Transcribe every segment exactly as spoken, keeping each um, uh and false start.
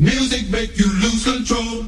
Music make you lose control.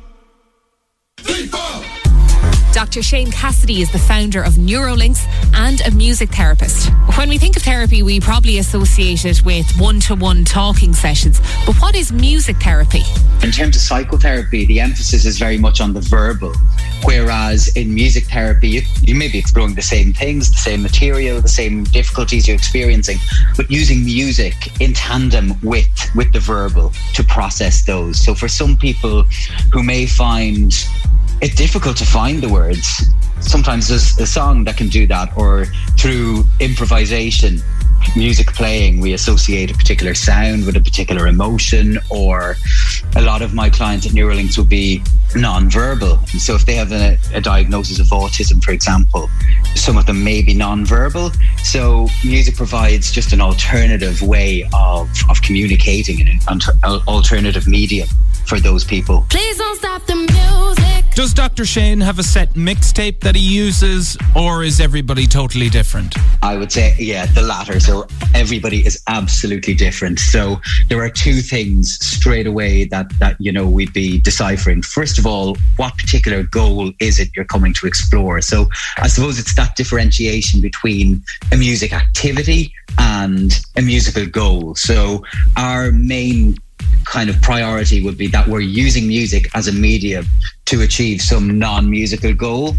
Three, four. Doctor Shane Cassidy is the founder of Neurolinks and a music therapist. When we think of therapy, we probably associate it with one-to-one talking sessions. But what is music therapy? In terms of psychotherapy, the emphasis is very much on the verbal, whereas in music therapy, you, you may be exploring the same things, the same material, the same difficulties you're experiencing, but using music in tandem with, with the verbal to process those. So for some people who may find it's difficult to find the words, sometimes there's a song that can do that, or through improvisation, music playing, we associate a particular sound with a particular emotion. Or a lot of my clients at Neurolinks will be non-verbal. So if they have a, a diagnosis of autism, for example, some of them may be non-verbal. So music provides just an alternative way of, of communicating in an alternative medium for those people. Please don't stop the music. Does Doctor Shane have a set mixtape that he uses, or is everybody totally different? I would say, yeah, the latter. So everybody is absolutely different. So there are two things straight away that, that, you know, we'd be deciphering. First of all, what particular goal is it you're coming to explore? So I suppose it's that differentiation between a music activity and a musical goal. So our main kind of priority would be that we're using music as a medium to achieve some non-musical goal.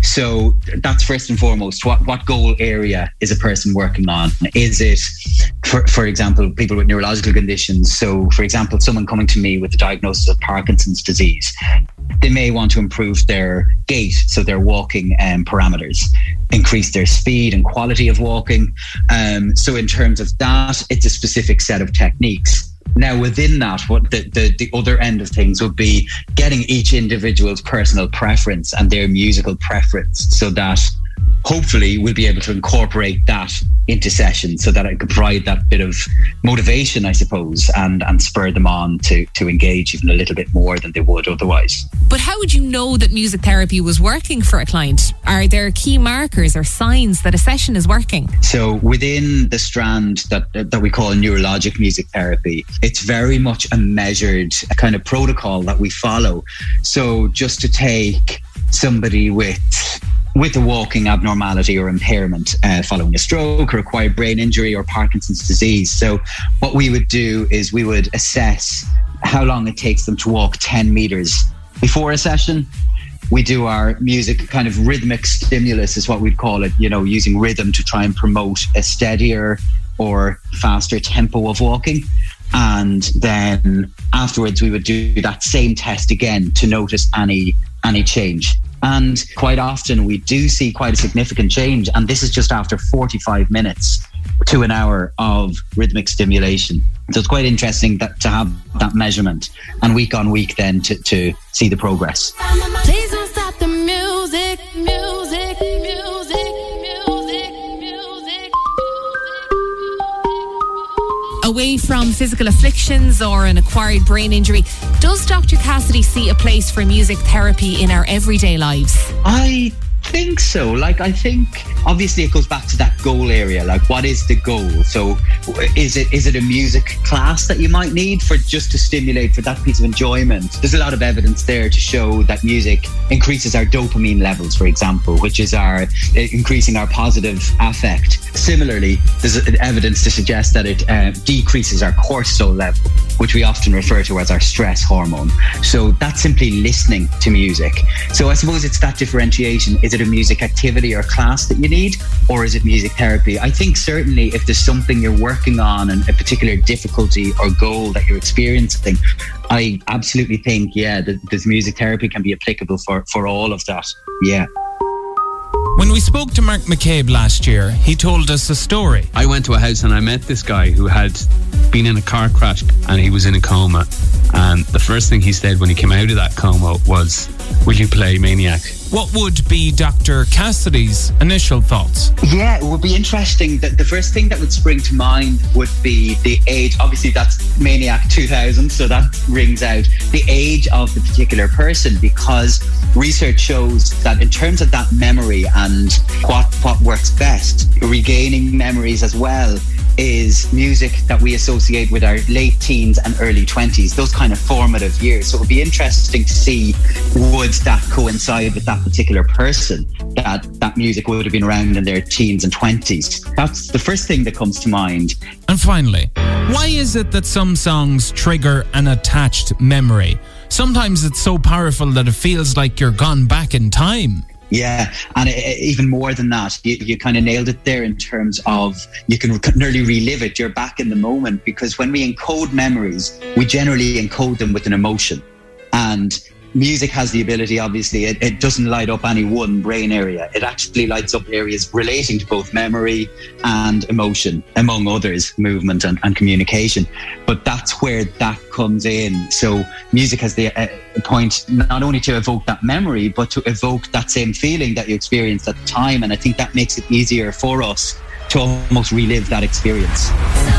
So that's first and foremost. What what goal area is a person working on? Is it, for, for example, people with neurological conditions? So, for example, someone coming to me with the diagnosis of Parkinson's disease, they may want to improve their gait, so their walking um, parameters, increase their speed and quality of walking. Um, so in terms of that, it's a specific set of techniques. Now, within that, what the, the, the other end of things would be getting each individual's personal preference and their musical preference, so that hopefully we'll be able to incorporate that into sessions, so that it could provide that bit of motivation, I suppose, and, and spur them on to, to engage even a little bit more than they would otherwise. But how would you know that music therapy was working for a client? Are there key markers or signs that a session is working? So within the strand that that we call neurologic music therapy, it's very much a measured kind of protocol that we follow. So just to take somebody with with a walking abnormality or impairment uh, following a stroke or acquired brain injury or Parkinson's disease. So what we would do is we would assess how long it takes them to walk ten meters before a session. We do our music kind of rhythmic stimulus is what we'd call it, you know, using rhythm to try and promote a steadier or faster tempo of walking. And then afterwards we would do that same test again to notice any any change. And quite often we do see quite a significant change. And this is just after forty-five minutes to an hour of rhythmic stimulation. So it's quite interesting that to have that measurement and week on week then to, to see the progress. Please don't stop the music, music, music, music, music. Away from physical afflictions or an acquired brain injury, does Doctor Cassidy see a place for music therapy in our everyday lives? I think so. Like, I think obviously it goes back to that goal area. Like, what is the goal? So is it is it a music class that you might need for just to stimulate for that piece of enjoyment? There's a lot of evidence there to show that music increases our dopamine levels, for example, which is our increasing our positive affect. Similarly, there's evidence to suggest that it uh, decreases our cortisol level, which we often refer to as our stress hormone. So that's simply listening to music. So I suppose it's that differentiation. Is it a music activity or class that you need, or is it music therapy? I think certainly if there's something you're working on and a particular difficulty or goal that you're experiencing, I absolutely think, yeah, that this music therapy can be applicable for, for all of that. Yeah. When we spoke to Mark McCabe last year, he told us a story. I went to a house and I met this guy who had been in a car crash and he was in a coma. And the first thing he said when he came out of that coma was, "Will you play Maniac?" What would be Doctor Cassidy's initial thoughts? Yeah, it would be interesting. That the first thing that would spring to mind would be the age. Obviously, that's Maniac two thousand, so that rings out. The age of the particular person, because research shows that in terms of that memory and what, what works best, regaining memories as well, is music that we associate with our late teens and early twenties, those kind of formative years. So it would be interesting to see, would that coincide with that particular person, that that music would have been around in their teens and twenties. That's the first thing that comes to mind. And finally, why is it that some songs trigger an attached memory? Sometimes it's so powerful that it feels like you're gone back in time. Yeah, and it, even more than that, you, you kind of nailed it there in terms of you can nearly relive it. You're back in the moment, because when we encode memories, we generally encode them with an emotion. And music has the ability, obviously, it, it doesn't light up any one brain area. It actually lights up areas relating to both memory and emotion, among others, movement and, and communication. But that's where that comes in. So music has the uh, point not only to evoke that memory, but to evoke that same feeling that you experienced at the time. And I think that makes it easier for us to almost relive that experience.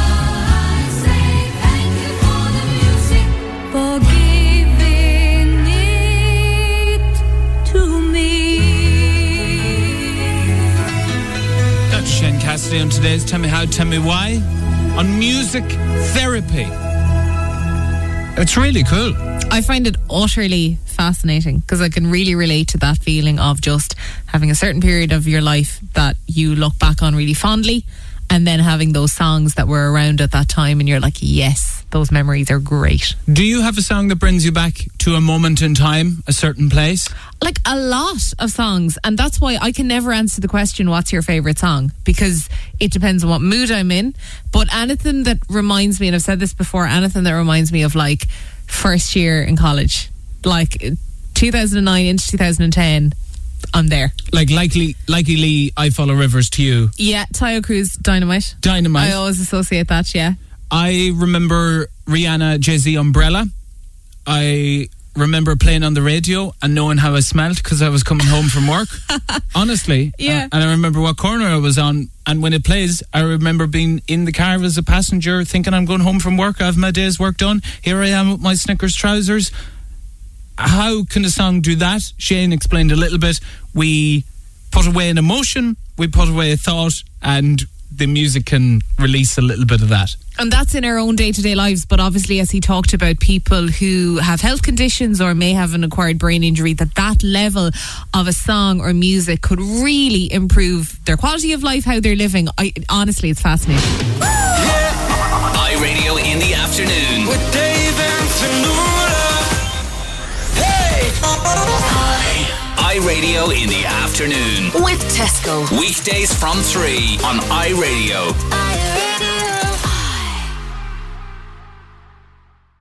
Shane Cassidy on today's Tell Me How, Tell Me Why on music therapy. It's really cool. I find it utterly fascinating because I can really relate to that feeling of just having a certain period of your life that you look back on really fondly, and then having those songs that were around at that time and you're like, yes, those memories are great. Do you have a song that brings you back to a moment in time, a certain place? Like a lot of songs, and that's why I can never answer the question, what's your favourite song? Because it depends on what mood I'm in. But anything that reminds me, and I've said this before, anything that reminds me of like first year in college, like two thousand nine into two thousand ten, I'm there. Like likely, likely I Follow Rivers to you. Yeah, Tayo Cruz, Dynamite. Dynamite. I always associate that, yeah. I remember Rihanna, Jay-Z, Umbrella. I remember playing on the radio and knowing how I smelled because I was coming home from work. Honestly. Yeah. Uh, and I remember what corner I was on, and when it plays, I remember being in the car as a passenger thinking I'm going home from work, I have my day's work done, here I am with my Snickers trousers. How can a song do that? Shane explained a little bit. We put away an emotion, we put away a thought, and the music can release a little bit of that. And that's in our own day-to-day lives, but obviously, as he talked about people who have health conditions or may have an acquired brain injury, that that level of a song or music could really improve their quality of life, how they're living. I, honestly, it's fascinating. iRadio in the afternoon with Dave and Tanula. Hey! iRadio in the afternoon with Tesco. Weekdays from three on iRadio. iRadio.